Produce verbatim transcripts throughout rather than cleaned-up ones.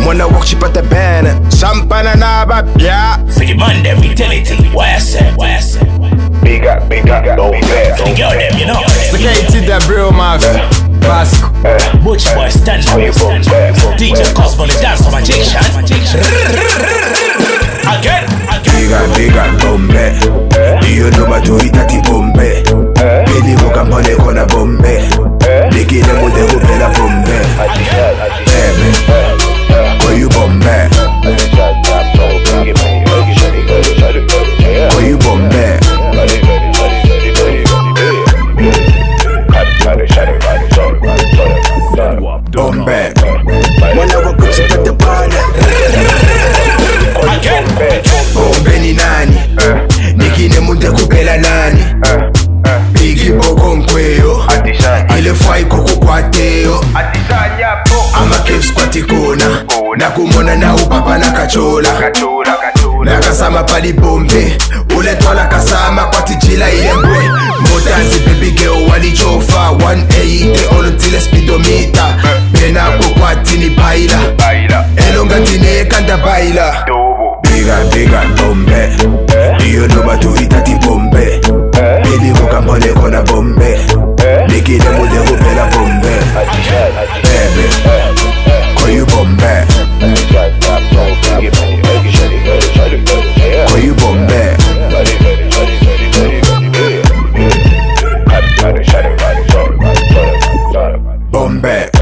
Wanna walk cheap at the band. Champagne and abba, yeah. For the man, them vitality. Why I say, why I say. Big up, big up, no fair. For the girl, them, you know. Located the bro, mafia. Vasco. Butch boy, stand up. D J Cosmo, the dance of magician. Again, again. Bigger, bigger, bombe. You know what to eat at the bombe. Baby, walk up on the corner bombe. Licky them with the hoop in a bombe. Baby, where you bombe? Where you bombe? Bombe. When I walk with you at the bar. Again, Bombe ni nani? Niki ne munde kupela nani? Bigi boko mkweyo ile fai koko kwateo ama kev squati kona na kumona na upapa na kachola na kasama pali bombe ule tola kasama kwa tijila ile mbwe motazi baby girl walichofa one eighty olo tile speedometer pena kukwati ni baila elonga tine kanda baila Bigger, bigger, bombe. You know what to eat at the bombe. Baby, walk up on the corner bombe. Licky them with the hoop in a bombe. Baby, call you bombe. Call you bombe. Bombe.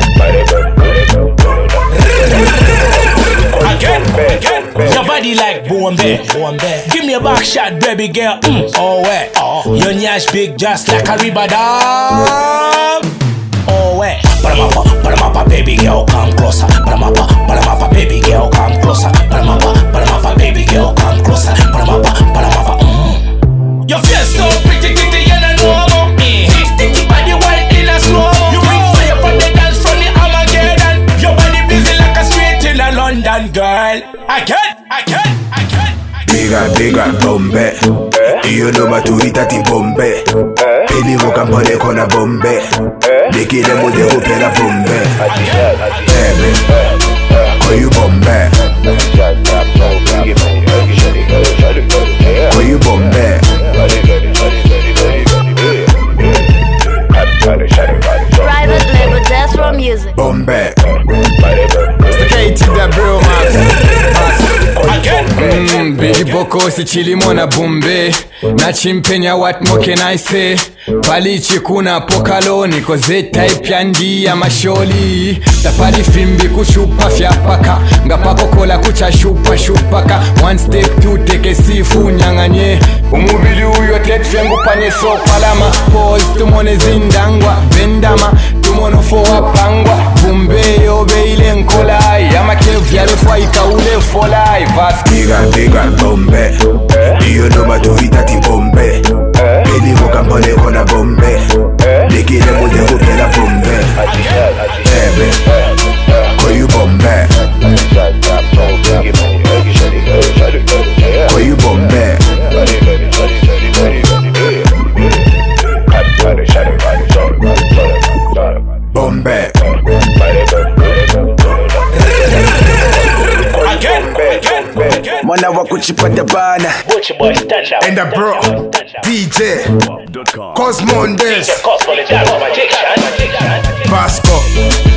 again, again. Your body like Bombay, Bombay. Give me a back shot, baby girl. Mm. Oh, wait. Oh. Your nyash big just like a river dog. Oh, wait. Paramapa, paramapa, baby girl, come closer. Paramapa, paramapa, baby girl, come closer. Paramapa, paramapa, baby girl, come closer. Paramapa, paramapa. Mm. Your face so pretty, pretty, and I know more. Stick, sticky body white in a slow. You bring fire from the dance from the Armageddon. Your body busy like a street in a London, girl. I can't, I can't, I can't. Bigger, bigger, bombe. You know what to eat at the bombe. Baby, walk up on the corner bombe. Licky them with the hoop in a bombe. Baby, call you bombe. Call you bombe. Private label, Death Row Music. Bombe. Located the bro, man. Again, Mm, Biggie Boko si chilimo na Bombay. Na chimpenya what more can I say? Palichi kuna pokalo niko Z-type yandi ya masholi. Tapali fimbi kushupa fyapaka. Ngapako kola kucha shupa shupaka. One step two take sifu nyanganye. Umubili uyo tet fengu panye so palama. Pause tumone zindangwa. Bendama tumono fo wapangwa. Bombay obeile nkola. Yama kev yale fwa ikaule folai. Bigger, bigger, bombe. You know what to eat at the bombe. Baby, walk up on the corner bombe. Licky them with the hoop in a bombe. Baby, call you bombe. Call you bombe. Bombe. again, again, again. Wanna walk with you at the bana. Butch boy, stand up. And the bro, D J Cosmo on this. Cosmo, the dance of magician. Vasco.